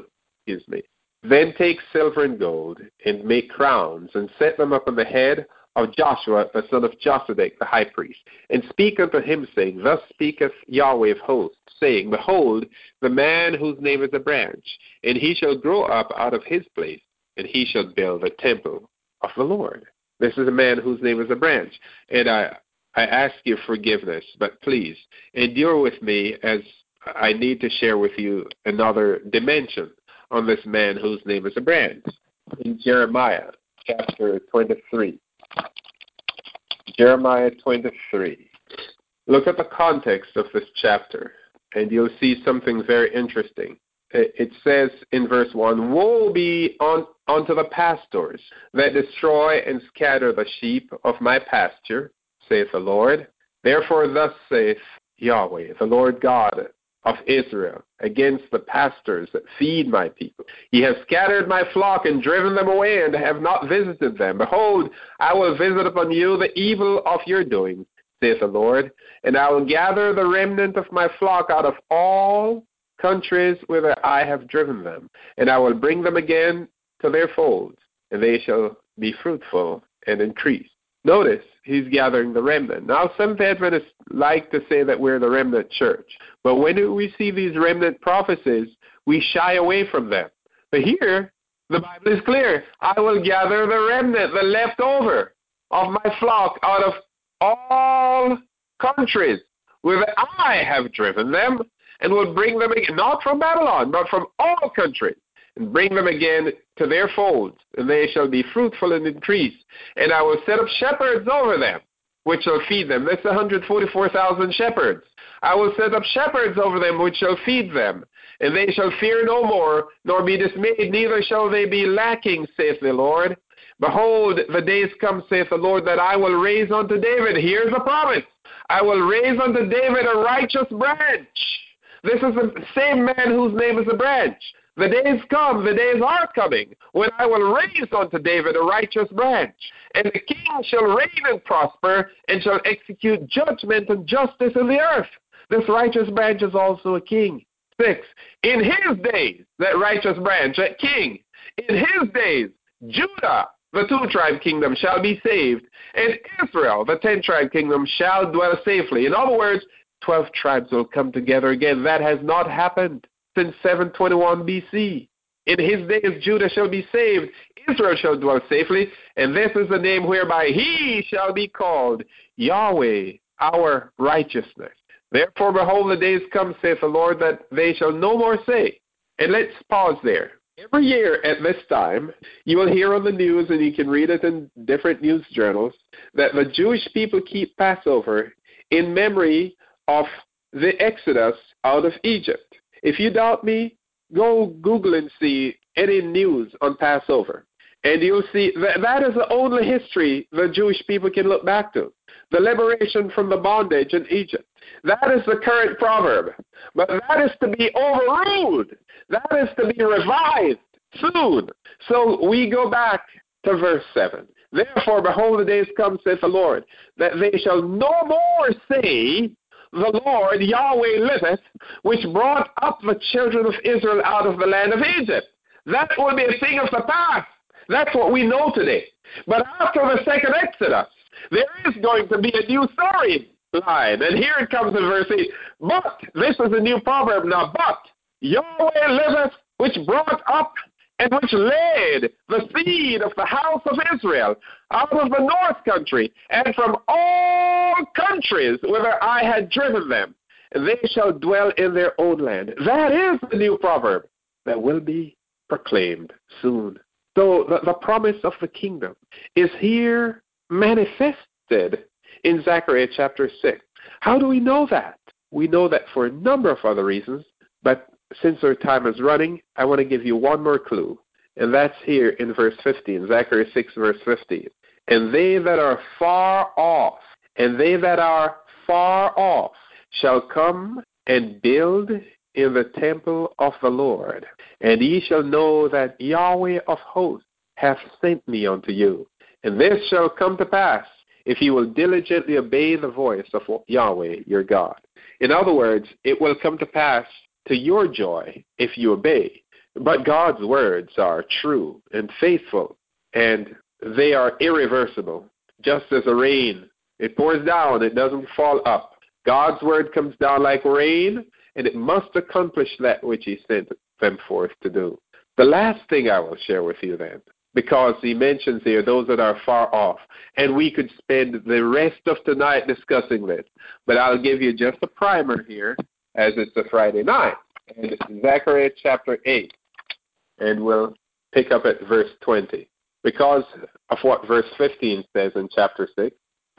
Excuse me. Then take silver and gold, and make crowns, and set them up on the head of Joshua, the son of Josedek, the high priest, and speak unto him, saying, Thus speaketh Yahweh of hosts, saying, Behold, the man whose name is a branch, and he shall grow up out of his place, and he shall build a temple of the Lord. This is a man whose name is a branch. And I, I ask you forgiveness, but please endure with me as I need to share with you another dimension on this man whose name is a branch. In Jeremiah chapter twenty-three. Jeremiah twenty-three. Look at the context of this chapter, and you'll see something very interesting. It says in verse one, Woe be on, unto the pastors that destroy and scatter the sheep of my pasture, saith the Lord. Therefore thus saith Yahweh, the Lord God of Israel, against the pastors that feed my people. Ye have scattered my flock and driven them away, and have not visited them. Behold, I will visit upon you the evil of your doings, saith the Lord, and I will gather the remnant of my flock out of all countries whither I have driven them, and I will bring them again to their folds, and they shall be fruitful and increase. Notice, he's gathering the remnant. Now, Seventh Adventists like to say that we're the remnant church, but when we see these remnant prophecies, we shy away from them. But here, the Bible is clear. I will gather the remnant, the leftover of my flock out of all countries whither I have driven them, and will bring them again, not from Babylon, but from all countries, and bring them again to their folds, and they shall be fruitful and increase. And I will set up shepherds over them, which shall feed them. That's one hundred forty-four thousand shepherds. I will set up shepherds over them, which shall feed them. And they shall fear no more, nor be dismayed, neither shall they be lacking, saith the Lord. Behold, the days come, saith the Lord, that I will raise unto David. Here's the promise. I will raise unto David a righteous branch. This is the same man whose name is a branch. The days come, the days are coming, when I will raise unto David a righteous branch. And the king shall reign and prosper, and shall execute judgment and justice in the earth. This righteous branch is also a king. Six, in his days, that righteous branch, that king, in his days, Judah, the two-tribe kingdom, shall be saved, and Israel, the ten-tribe kingdom, shall dwell safely. In other words, twelve tribes will come together again. That has not happened since seven twenty-one B C. In his days Judah shall be saved, Israel shall dwell safely, and this is the name whereby he shall be called Yahweh, our righteousness. Therefore, behold, the days come, saith the Lord, that they shall no more say. And let's pause there. Every year at this time, you will hear on the news, and you can read it in different news journals, that the Jewish people keep Passover in memory of the Exodus out of Egypt. If you doubt me, go Google and see any news on Passover. And you'll see that that is the only history the Jewish people can look back to. The liberation from the bondage in Egypt. That is the current proverb. But that is to be overruled. That is to be revised soon. So we go back to verse seven. Therefore, behold, the days come, saith the Lord, that they shall no more say, the Lord Yahweh liveth, which brought up the children of Israel out of the land of Egypt. That will be a thing of the past. That's what we know today. But after the second Exodus, there is going to be a new storyline. And here it comes in verse eight. But, this is a new proverb now, but Yahweh liveth, which brought up and which led the seed of the house of Israel out of the north country, and from all countries whither I had driven them, and they shall dwell in their own land. That is the new proverb that will be proclaimed soon. So the, the promise of the kingdom is here manifested in Zechariah chapter six. How do we know that? We know that for a number of other reasons, but since our time is running, I want to give you one more clue, and that's here in verse fifteen, Zechariah six, verse fifteen. And they that are far off, and they that are far off shall come and build in the temple of the Lord, and ye shall know that Yahweh of hosts hath sent me unto you. And this shall come to pass, if ye will diligently obey the voice of Yahweh your God. In other words, it will come to pass to your joy if you obey. But God's words are true and faithful, and they are irreversible. just as a rain. It pours down, it doesn't fall up. God's word comes down like rain, and it must accomplish that which he sent them forth to do. The last thing I will share with you then, because he mentions here those that are far off, and we could spend the rest of tonight discussing this, but I'll give you just a primer here, as it's a Friday night, and it's Zechariah chapter eight, and we'll pick up at verse twenty, because of what verse fifteen says in chapter six.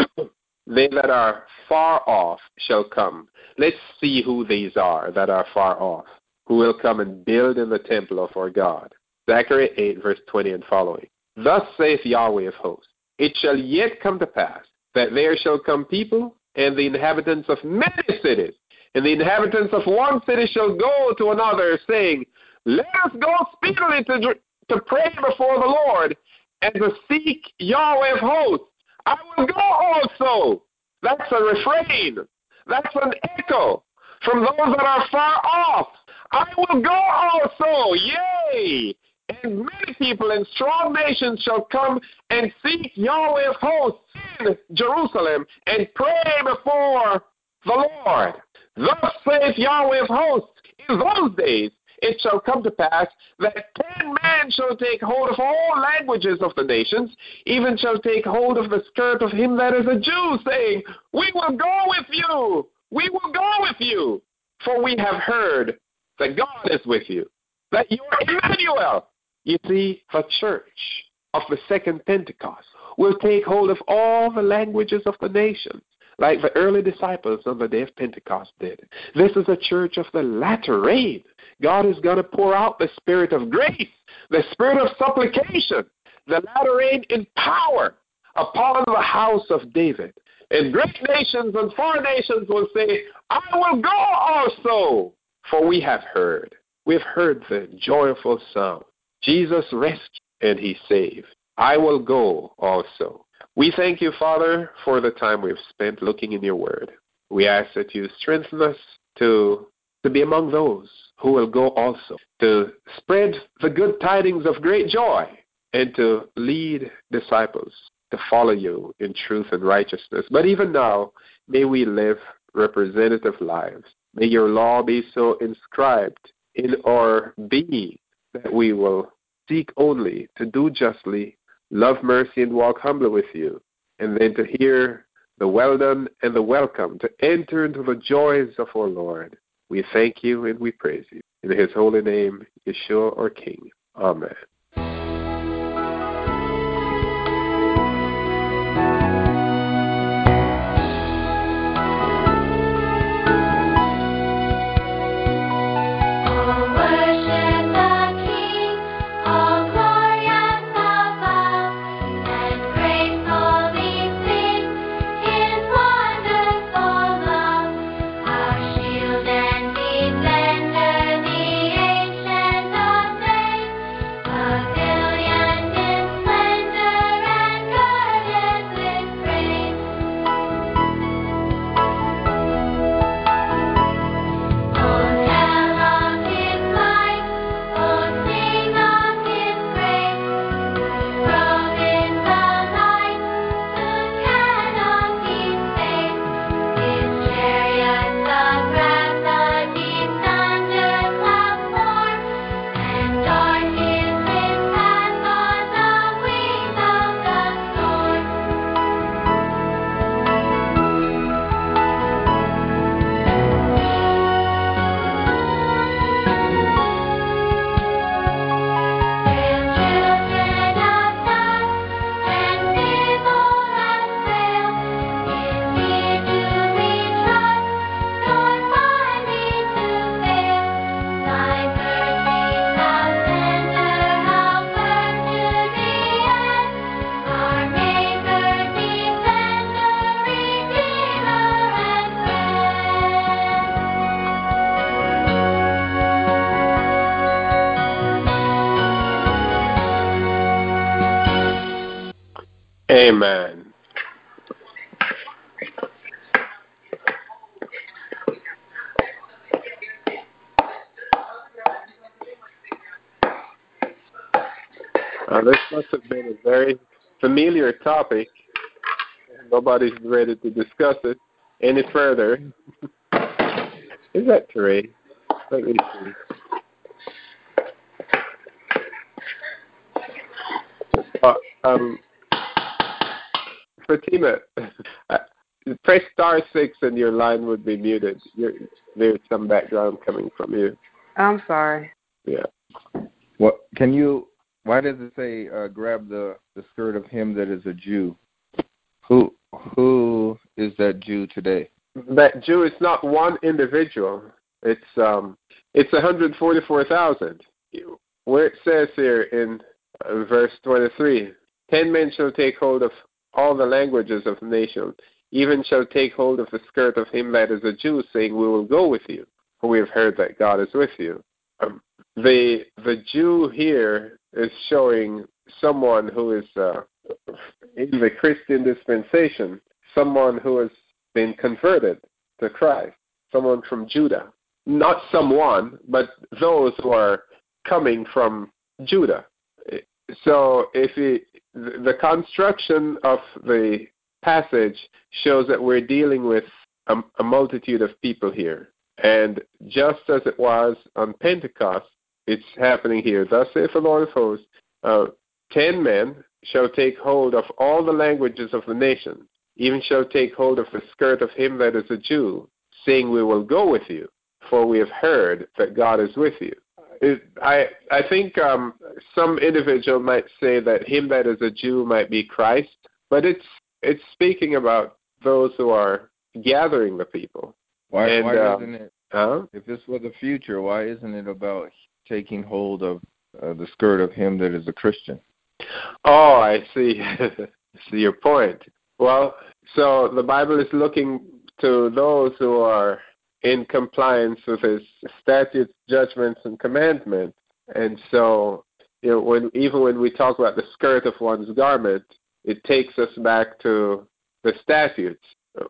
They that are far off shall come. Let's see who these are that are far off, who will come and build in the temple of our God. Zechariah eight, verse twenty and following. Thus saith Yahweh of hosts, it shall yet come to pass that there shall come people and the inhabitants of many cities, and the inhabitants of one city shall go to another, saying, let us go speedily to, to pray before the Lord and to seek Yahweh of hosts. I will go also. That's a refrain. That's an echo from those that are far off. I will go also. Yea. And many people and strong nations shall come and seek Yahweh of hosts in Jerusalem and pray before the Lord. Thus saith Yahweh of hosts, in those days it shall come to pass that ten men shall take hold of all languages of the nations, even shall take hold of the skirt of him that is a Jew, saying, we will go with you, we will go with you, for we have heard that God is with you, that you are Emmanuel. You see, the church of the second Pentecost will take hold of all the languages of the nations, like the early disciples on the day of Pentecost did. This is a church of the latter rain. God is going to pour out the spirit of grace, the spirit of supplication, the latter rain in power upon the house of David. And great nations and far nations will say, I will go also, for we have heard. We've heard the joyful sound. Jesus rescued and he saved. I will go also. We thank you, Father, for the time we've spent looking in your word. We ask that you strengthen us to, to be among those who will go also, to spread the good tidings of great joy, and to lead disciples to follow you in truth and righteousness. But even now, may we live representative lives. May your law be so inscribed in our being that we will seek only to do justly, love mercy, and walk humbly with you, and then to hear the well done and the welcome, to enter into the joys of our Lord. We thank you and we praise you. In his holy name, Yeshua, our King. Amen. Amen. Uh, this must have been a very familiar topic nobody's ready to discuss it any further. Is that Trey? Let me see. Uh, um, Fatima, uh, press star six and your line would be muted. You're, there's some background coming from you. I'm sorry. Yeah. What can you? Why does it say uh, grab the, the skirt of him that is a Jew? Who who is that Jew today? That Jew is not one individual. It's um it's one hundred forty-four thousand. Where it says here in uh, verse twenty-three, ten men shall take hold of all the languages of the nation, even shall take hold of the skirt of him that is a Jew, saying, we will go with you, for we have heard that God is with you. Um, the the Jew here is showing someone who is uh, in the Christian dispensation, someone who has been converted to Christ, someone from Judah. Not someone, but those who are coming from Judah. So if it, the construction of the passage shows that we're dealing with a, a multitude of people here. And just as it was on Pentecost, it's happening here. Thus saith the Lord of hosts, uh, ten men shall take hold of all the languages of the nation, even shall take hold of the skirt of him that is a Jew, saying, we will go with you, for we have heard that God is with you. It, I I think um, some individual might say that him that is a Jew might be Christ, but it's it's speaking about those who are gathering the people. Why, and, why um, isn't it, huh? if this were the future, why isn't it about taking hold of uh, the skirt of him that is a Christian? Oh, I see. I see your point. Well, so the Bible is looking to those who are in compliance with his statutes, judgments, and commandments. And so, you know, when even when we talk about the skirt of one's garment, it takes us back to the statutes,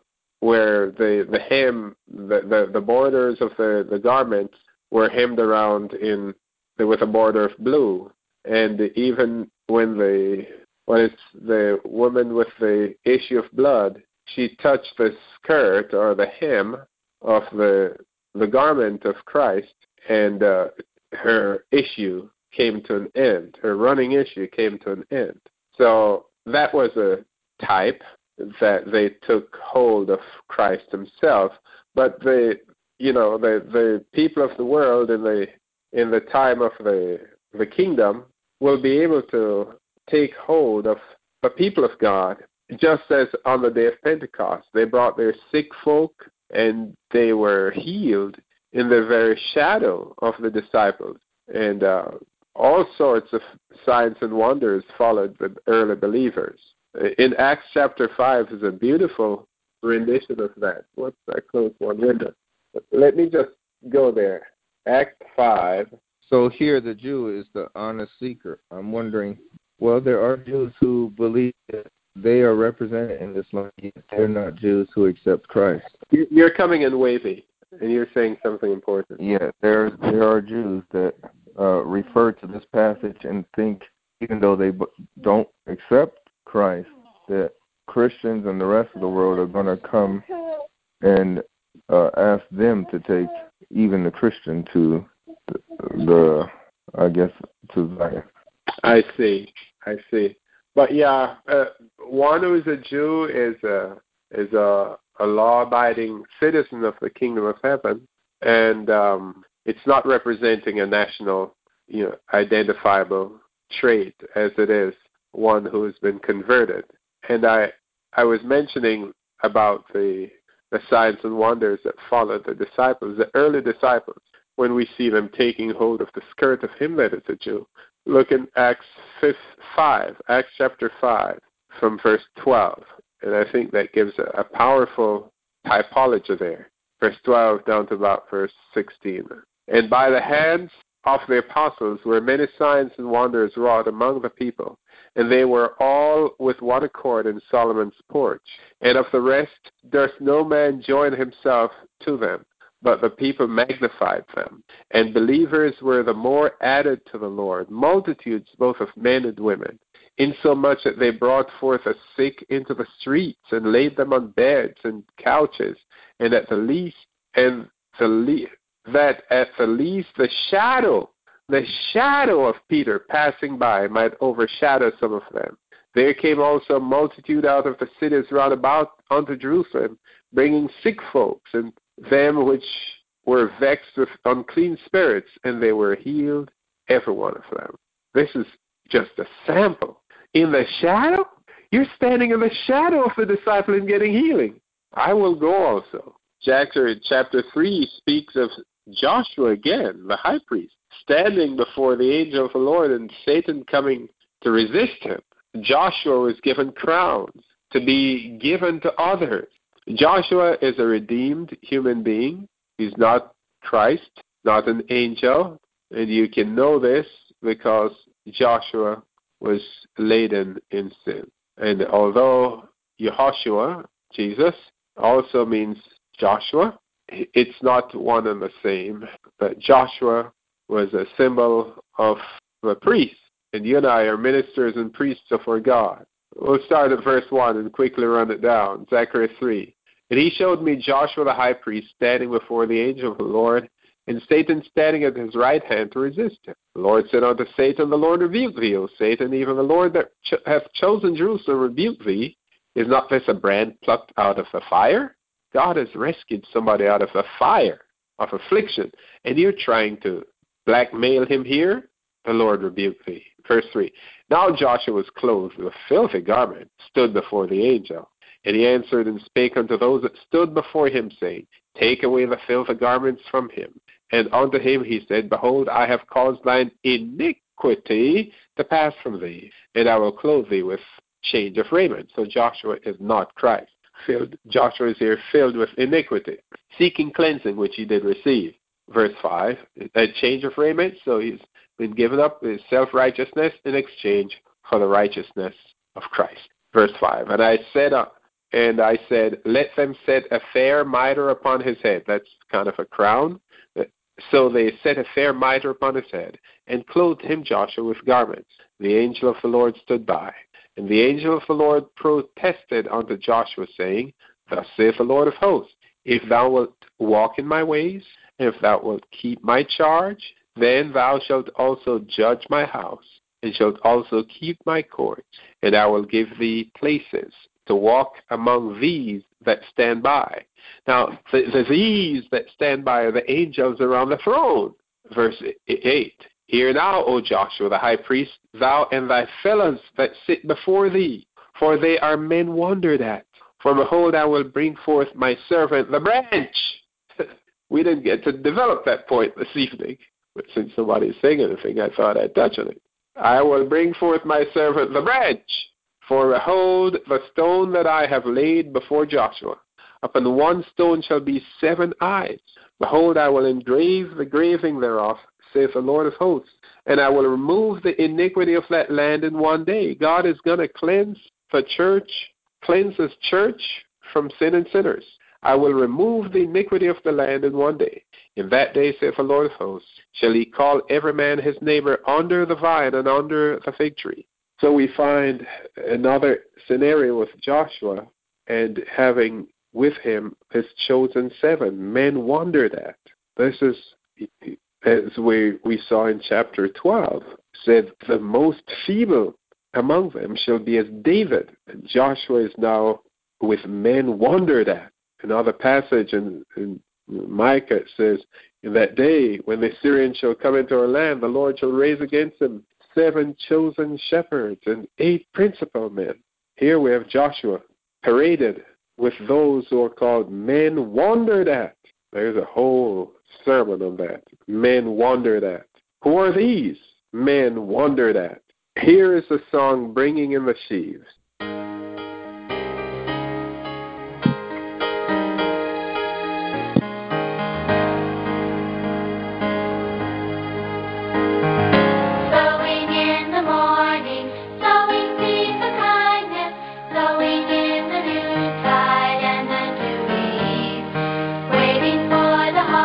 where the the hem, the, the, the borders of the, the garments were hemmed around in with a border of blue. And even when the when it's the woman with the issue of blood, she touched the skirt or the hem of the the garment of Christ, and uh, her issue came to an end. Her running issue came to an end. So that was a type that they took hold of Christ himself. But the you know the the people of the world in the in the time of the the kingdom will be able to take hold of the people of God, just as on the day of Pentecost. They brought their sick folk and they were healed in the very shadow of the disciples. And uh, all sorts of signs and wonders followed the early believers. In Acts chapter five is a beautiful rendition of that. What's that close one window? Let me just go there. Acts five. So here the Jew is the honest seeker. I'm wondering, well, there are Jews who believe that they are represented in this line, yet they're not Jews who accept Christ. You're coming in wavy, and you're saying something important. Yeah, there there are Jews that uh, refer to this passage and think, even though they don't accept Christ, that Christians and the rest of the world are going to come and uh, ask them to take even the Christian to the, the I guess, to Zion. I see. I see. But yeah, uh, one who is a Jew is a is a, a law-abiding citizen of the kingdom of heaven, and um, it's not representing a national, you know, identifiable trait as it is one who has been converted. And I I was mentioning about the the signs and wonders that followed the disciples, the early disciples, when we see them taking hold of the skirt of him that is a Jew. Look in Acts five, Acts chapter five, from verse twelve. And I think that gives a, a powerful typology there. Verse twelve down to about verse sixteen. And by the hands of the apostles were many signs and wonders wrought among the people. And they were all with one accord in Solomon's porch. And of the rest durst no man join himself to them, but the people magnified them. And believers were the more added to the Lord, multitudes both of men and women, insomuch that they brought forth the sick into the streets and laid them on beds and couches, and at the least, and the le- that at the least the shadow, the shadow of Peter passing by might overshadow some of them. There came also a multitude out of the cities round about unto Jerusalem, bringing sick folks, and them which were vexed with unclean spirits, and they were healed, every one of them. This is just a sample. In the shadow? You're standing in the shadow of the disciple and getting healing. I will go also. Chapter, chapter three speaks of Joshua again, the high priest, standing before the angel of the Lord and Satan coming to resist him. Joshua was given crowns to be given to others. Joshua is a redeemed human being. He's not Christ, not an angel. And you can know this because Joshua was laden in sin. And although Yehoshua, Jesus, also means Joshua, it's not one and the same. But Joshua was a symbol of the priest. And you and I are ministers and priests before God. We'll start at verse one and quickly run it down. Zechariah three. And he showed me Joshua the high priest standing before the angel of the Lord, and Satan standing at his right hand to resist him. The Lord said unto Satan, the Lord rebuked thee, O Satan, even the Lord that ch- hath chosen Jerusalem rebuked thee. Is not this a brand plucked out of the fire? God has rescued somebody out of the fire of affliction, and you're trying to blackmail him here? The Lord rebuked thee. Verse three. Now Joshua was clothed with a filthy garment, stood before the angel. And he answered and spake unto those that stood before him, saying, Take away the filthy garments from him. And unto him he said, Behold, I have caused thine iniquity to pass from thee, and I will clothe thee with change of raiment. So Joshua is not Christ. Filled, Joshua is here filled with iniquity, seeking cleansing, which he did receive. Verse five, a change of raiment, so he's been given up his self-righteousness in exchange for the righteousness of Christ. Verse five, and I said, uh, and I said, let them set a fair mitre upon his head. That's kind of a crown. So they set a fair mitre upon his head, and clothed him, Joshua, with garments. The angel of the Lord stood by. And the angel of the Lord protested unto Joshua, saying, Thus saith the Lord of hosts, if thou wilt walk in my ways, and if thou wilt keep my charge, then thou shalt also judge my house, and shalt also keep my courts, and I will give thee places to walk among these that stand by. Now, the, the these that stand by are the angels around the throne. Verse eight. Hear now, O Joshua the high priest, thou and thy fellows that sit before thee, for they are men wondered at. For behold, I will bring forth my servant the branch. We didn't get to develop that point this evening, but since somebody's saying anything, I thought I'd touch on it. I will bring forth my servant the branch. For behold, the stone that I have laid before Joshua, upon one stone shall be seven eyes. Behold, I will engrave the graving thereof, saith the Lord of hosts, and I will remove the iniquity of that land in one day. God is going to cleanse the church, cleanse his church from sin and sinners. I will remove the iniquity of the land in one day. In that day, saith the Lord of hosts, shall he call every man his neighbor under the vine and under the fig tree. So we find another scenario with Joshua and having with him his chosen seven. Men wondered at. This is, as we, we saw in chapter twelve, said the most feeble among them shall be as David. And Joshua is now with men wondered at. Another passage in, in Micah says, in that day when the Syrians shall come into our land, the Lord shall raise against them seven chosen shepherds and eight principal men. Here we have Joshua paraded with those who are called men wondered at. There's a whole sermon on that. Men wondered at. Who are these men wondered at? Here is the song, Bringing in the Sheaves. Waiting for the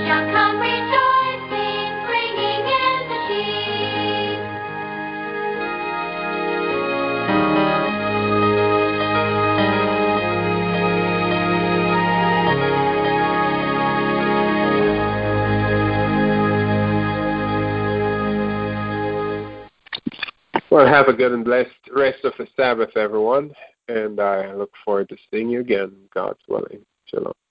shall come rejoicing, bringing in the sheep. Well, have a good and blessed rest of the Sabbath, everyone, and I look forward to seeing you again, God's willing. Shalom.